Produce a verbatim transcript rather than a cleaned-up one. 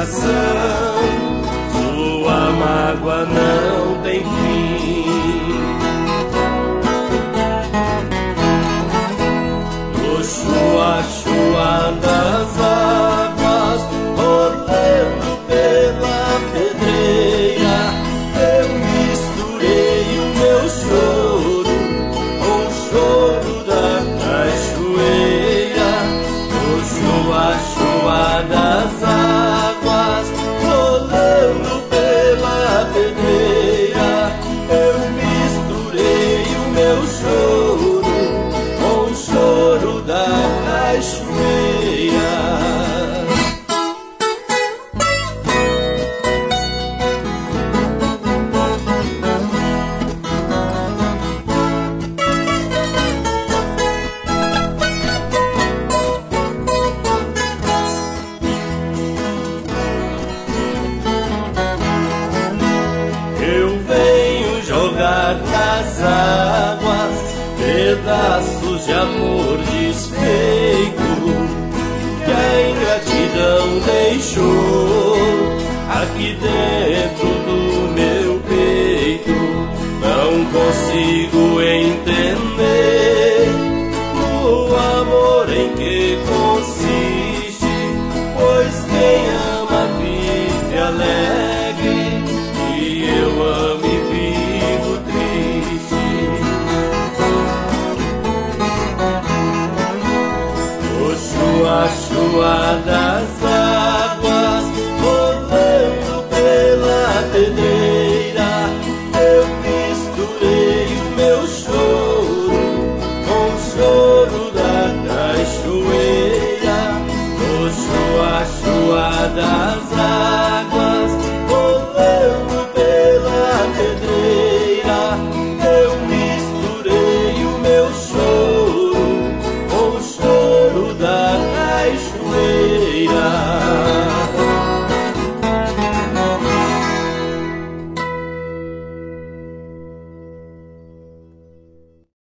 coração, sua mágoa não tem fim. No chua, chua das águas, rolando pela pedreira, eu misturei o meu choro com o choro da cachoeira. No chua, chua das águas, rolando pela pedreira, eu misturei o meu choro com o choro da cachoeira. Eu venho jogar nas águas pedaços de amor desfeito que a ingratidão deixou aqui dentro do meu peito. Não consigo entender o amor em que consiste, pois quem ama vive alegre e eu amo e vivo triste. O chua, chua das águas, rolando pela pedreira, eu misturei o meu choro com o choro da cachoeira. O chua, chua das águas, rolando pela pedreira, eu misturei o meu choro com o choro da cachoeira.